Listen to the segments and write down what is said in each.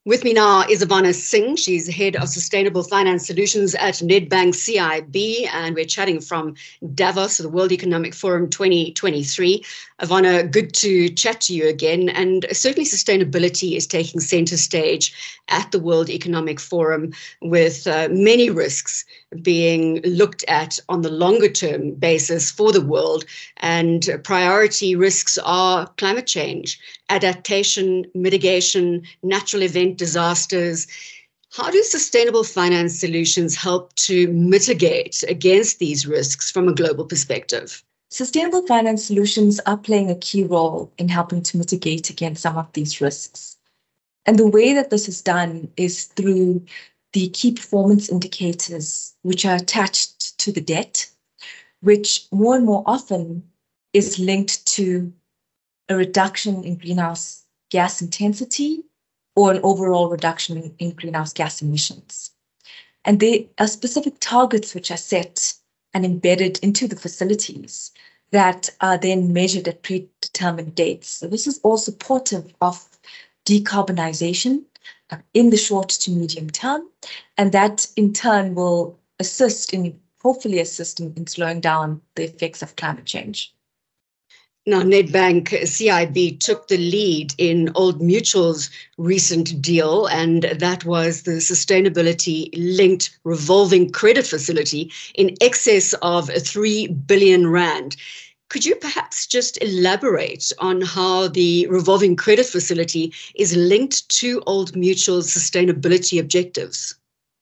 With me now is Ivana Singh. She's Head of Sustainable Finance Solutions at Nedbank CIB, and we're chatting from Davos, the World Economic Forum 2023. Ivana, good to chat to you again, and certainly sustainability is taking center stage at the World Economic Forum, with many risks being looked at on the longer term basis for the world, and priority risks are climate change, adaptation, mitigation, natural event disasters. How do sustainable finance solutions help to mitigate against these risks from a global perspective? Sustainable finance solutions are playing a key role in helping to mitigate against some of these risks. And the way that this is done is through the key performance indicators, which are attached to the debt, which more and more often is linked to a reduction in greenhouse gas intensity or an overall reduction in greenhouse gas emissions. And there are specific targets which are set and embedded into the facilities that are then measured at predetermined dates. So this is all supportive of decarbonization in the short to medium term, and that in turn will hopefully assist in slowing down the effects of climate change. Now, Nedbank CIB took the lead in Old Mutual's recent deal, and that was the sustainability-linked revolving credit facility in excess of 3 billion rand. Could you perhaps just elaborate on how the revolving credit facility is linked to Old Mutual's sustainability objectives?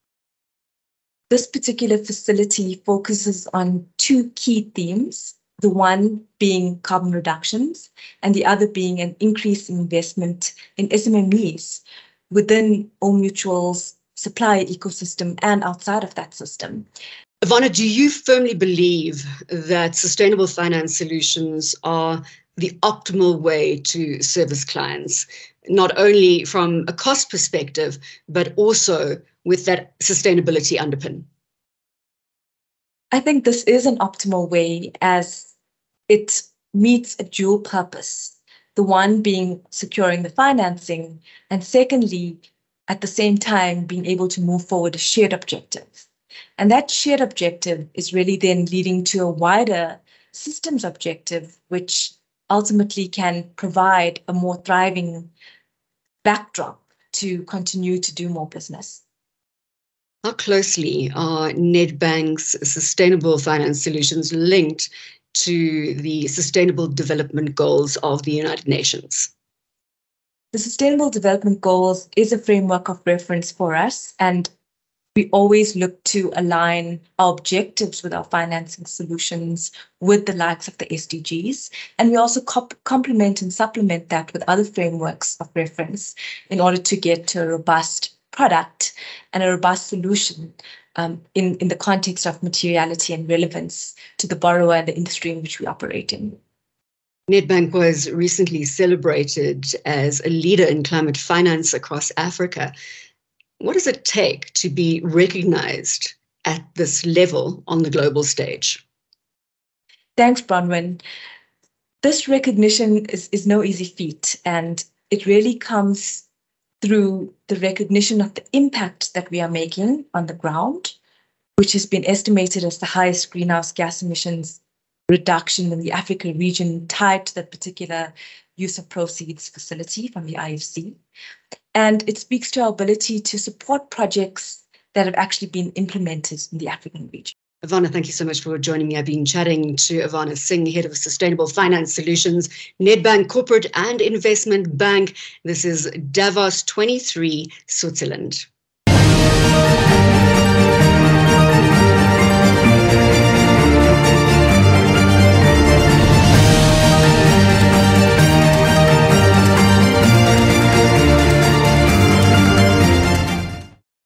This particular facility focuses on two key themes. The one being carbon reductions, and the other being an increase in investment in SMMEs within Old Mutual's supply ecosystem and outside of that system. Ivana, do you firmly believe that sustainable finance solutions are the optimal way to service clients, not only from a cost perspective, but also with that sustainability underpin? I think this is an optimal way, as it meets a dual purpose, the one being securing the financing, and secondly, at the same time, being able to move forward a shared objective. And that shared objective is really then leading to a wider systems objective, which ultimately can provide a more thriving backdrop to continue to do more business. How closely are Nedbank's sustainable finance solutions linked to the Sustainable Development Goals of the United Nations? The Sustainable Development Goals is a framework of reference for us, and we always look to align our objectives with our financing solutions with the likes of the SDGs. And we also complement and supplement that with other frameworks of reference in order to get to a robust product and a robust solution in the context of materiality and relevance to the borrower and the industry in which we operate in. Nedbank was recently celebrated as a leader in climate finance across Africa. What does it take to be recognized at this level on the global stage? Thanks, Bronwyn. This recognition is no easy feat, and it really comes through the recognition of the impact that we are making on the ground, which has been estimated as the highest greenhouse gas emissions reduction in the Africa region tied to that particular use of proceeds facility from the IFC. And it speaks to our ability to support projects that have actually been implemented in the African region. Ivana, thank you so much for joining me. I've been chatting to Ivana Singh, Head of Sustainable Finance Solutions, Nedbank Corporate and Investment Bank. This is Davos 23, Switzerland.